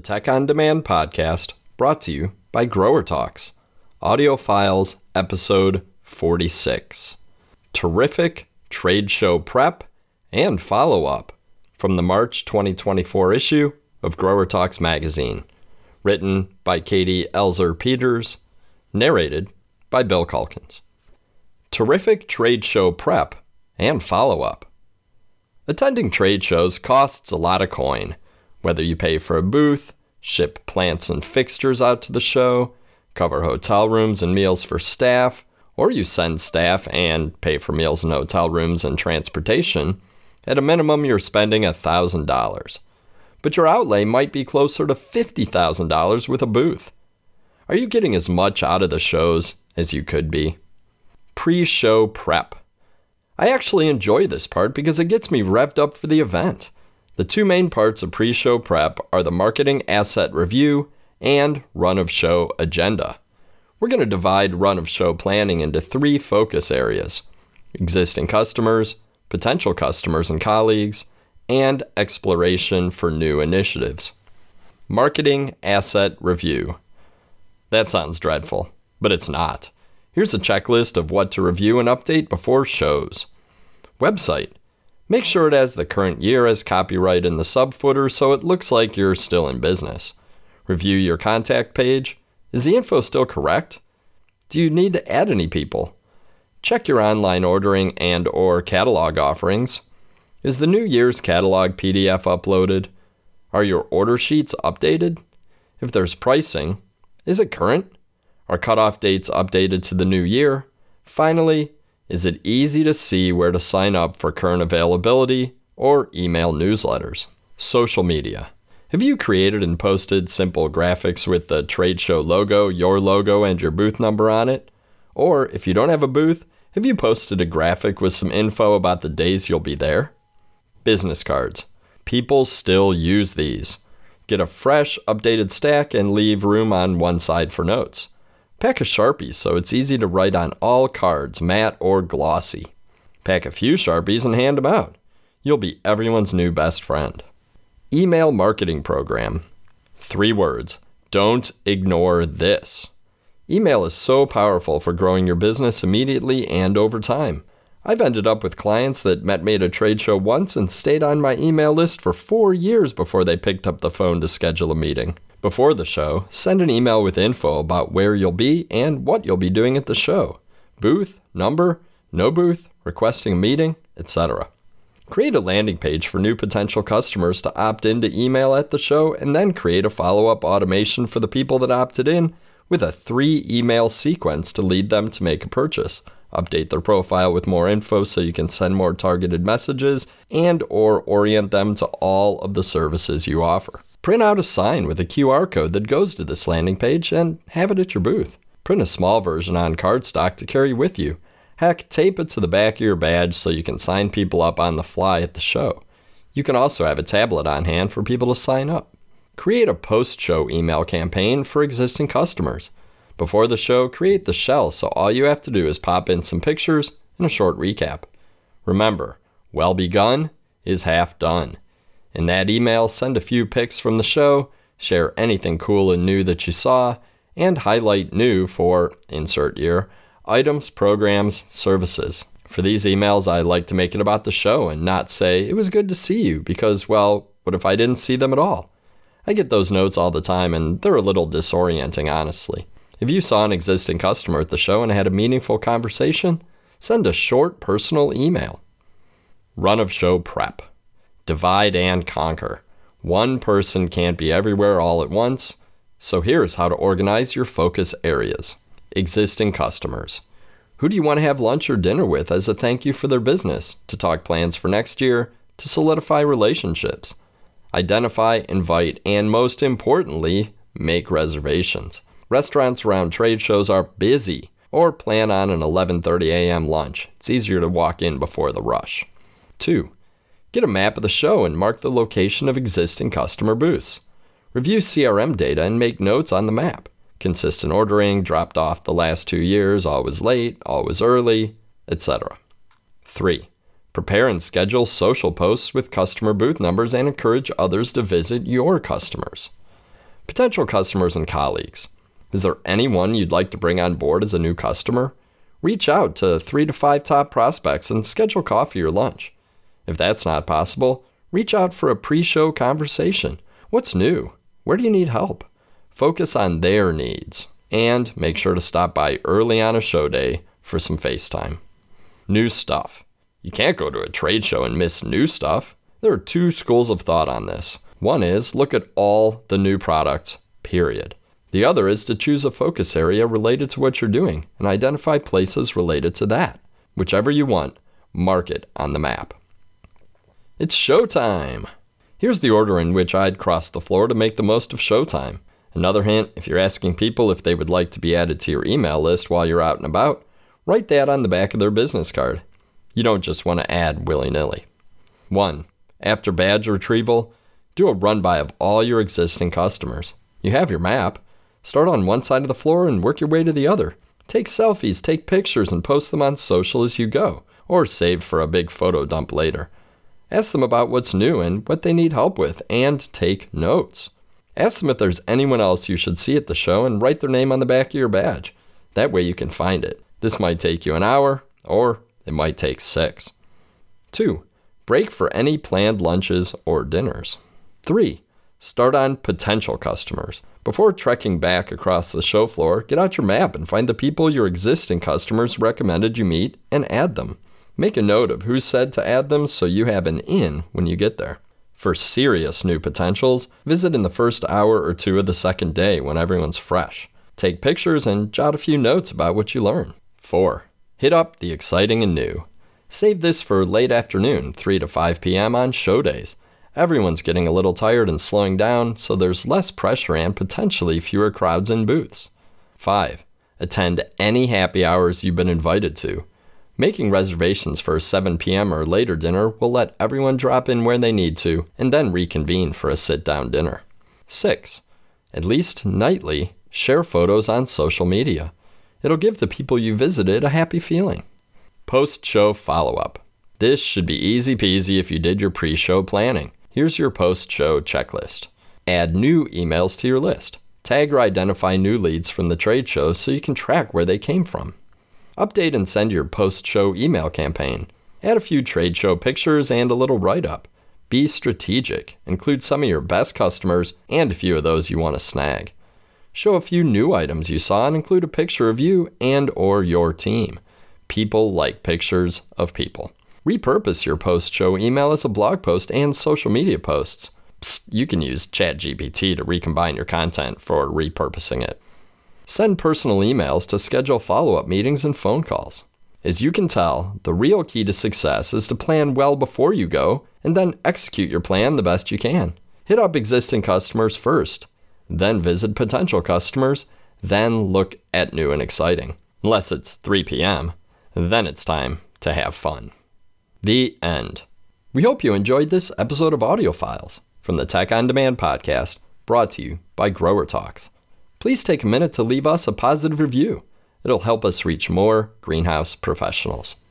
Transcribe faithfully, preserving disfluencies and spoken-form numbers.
Tech on Demand podcast, brought to you by Grower Talks. Audio Files, episode forty-six. Terrific trade show prep and follow-up from the March twenty twenty-four issue of Grower Talks magazine. Written by Katie Elzer-Peters, narrated by Bill Calkins. Terrific trade show prep and follow-up. Attending trade shows costs a lot of coin. Whether you pay for a booth, ship plants and fixtures out to the show, cover hotel rooms and meals for staff, or you send staff and pay for meals and hotel rooms and transportation, at a minimum you're spending one thousand dollars. But your outlay might be closer to fifty thousand dollars with a booth. Are you getting as much out of the shows as you could be? Pre-show prep. I actually enjoy this part because it gets me revved up for the event. The two main parts of pre-show prep are the marketing asset review and run-of-show agenda. We're going to divide run-of-show planning into three focus areas: existing customers, potential customers and colleagues, and exploration for new initiatives. Marketing asset review. That sounds dreadful, but it's not. Here's a checklist of what to review and update before shows. Website. Make sure it has the current year as copyright in the subfooter so it looks like you're still in business. Review your contact page. Is the info still correct? Do you need to add any people? Check your online ordering and or catalog offerings. Is the new year's catalog P D F uploaded? Are your order sheets updated? If there's pricing, is it current? Are cutoff dates updated to the new year? Finally, is it easy to see where to sign up for current availability or email newsletters? Social media. Have you created and posted simple graphics with the trade show logo, your logo, and your booth number on it? Or if you don't have a booth, have you posted a graphic with some info about the days you'll be there? Business cards. People still use these. Get a fresh, updated stack and leave room on one side for notes. Pack a Sharpie so it's easy to write on all cards, matte or glossy. Pack a few Sharpies and hand them out. You'll be everyone's new best friend. Email marketing program. Three words. Don't ignore this. Email is so powerful for growing your business immediately and over time. I've ended up with clients that met me at a trade show once and stayed on my email list for four years before they picked up the phone to schedule a meeting. Before the show, send an email with info about where you'll be and what you'll be doing at the show. Booth, number, no booth, requesting a meeting, et cetera. Create a landing page for new potential customers to opt in to email at the show, and then create a follow-up automation for the people that opted in with a three-email sequence to lead them to make a purchase. Update their profile with more info so you can send more targeted messages and or orient them to all of the services you offer. Print out a sign with a Q R code that goes to this landing page and have it at your booth. Print a small version on cardstock to carry with you. Heck, tape it to the back of your badge so you can sign people up on the fly at the show. You can also have a tablet on hand for people to sign up. Create a post-show email campaign for existing customers. Before the show, create the shell so all you have to do is pop in some pictures and a short recap. Remember, well begun is half done. In that email, send a few pics from the show, share anything cool and new that you saw, and highlight new for, insert year, items, programs, services. For these emails, I like to make it about the show and not say, it was good to see you, because, well, what if I didn't see them at all? I get those notes all the time, and they're a little disorienting, honestly. If you saw an existing customer at the show and had a meaningful conversation, send a short personal email. Run-of-show prep. Divide and conquer. One person can't be everywhere all at once, so here's how to organize your focus areas. Existing customers. Who do you want to have lunch or dinner with as a thank you for their business, to talk plans for next year, to solidify relationships? Identify, invite, and most importantly, make reservations. Restaurants around trade shows are busy, or plan on an eleven thirty a.m. lunch. It's easier to walk in before the rush. Two. Get a map of the show and mark the location of existing customer booths. Review C R M data and make notes on the map. Consistent ordering, dropped off the last two years, always late, always early, et cetera. Three. Prepare and schedule social posts with customer booth numbers and encourage others to visit your customers. Potential customers and colleagues. Is there anyone you'd like to bring on board as a new customer? Reach out to three to five top prospects and schedule coffee or lunch. If that's not possible, reach out for a pre-show conversation. What's new? Where do you need help? Focus on their needs. And make sure to stop by early on a show day for some FaceTime. New stuff. You can't go to a trade show and miss new stuff. There are two schools of thought on this. One is look at all the new products, period. The other is to choose a focus area related to what you're doing and identify places related to that. Whichever you want, mark it on the map. It's showtime! Here's the order in which I'd cross the floor to make the most of showtime. Another hint, if you're asking people if they would like to be added to your email list while you're out and about, write that on the back of their business card. You don't just want to add willy-nilly. One, after badge retrieval, do a run-by of all your existing customers. You have your map. Start on one side of the floor and work your way to the other. Take selfies, take pictures, and post them on social as you go, or save for a big photo dump later. Ask them about what's new and what they need help with, and take notes. Ask them if there's anyone else you should see at the show and write their name on the back of your badge. That way you can find it. This might take you an hour, or it might take six. Two, break for any planned lunches or dinners. Three, start on potential customers. Before trekking back across the show floor, get out your map and find the people your existing customers recommended you meet and add them. Make a note of who said to add them so you have an in when you get there. For serious new potentials, visit in the first hour or two of the second day when everyone's fresh. Take pictures and jot a few notes about what you learn. Four, hit up the exciting and new. Save this for late afternoon, three to five p.m. on show days. Everyone's getting a little tired and slowing down, so there's less pressure and potentially fewer crowds in booths. Five, attend any happy hours you've been invited to. Making reservations for a seven p.m. or later dinner will let everyone drop in where they need to and then reconvene for a sit-down dinner. Six, at least nightly, share photos on social media. It'll give the people you visited a happy feeling. Post-show follow-up. This should be easy peasy if you did your pre-show planning. Here's your post-show checklist. Add new emails to your list. Tag or identify new leads from the trade show so you can track where they came from. Update and send your post-show email campaign. Add a few trade show pictures and a little write-up. Be strategic. Include some of your best customers and a few of those you want to snag. Show a few new items you saw and include a picture of you and or your team. People like pictures of people. Repurpose your post-show email as a blog post and social media posts. Psst, you can use ChatGPT to recombine your content for repurposing it. Send personal emails to schedule follow-up meetings and phone calls. As you can tell, the real key to success is to plan well before you go and then execute your plan the best you can. Hit up existing customers first, then visit potential customers, then look at new and exciting. Unless it's three p.m., then it's time to have fun. The end. We hope you enjoyed this episode of Audio Files from the Tech On Demand podcast, brought to you by Grower Talks. Please take a minute to leave us a positive review. It'll help us reach more greenhouse professionals.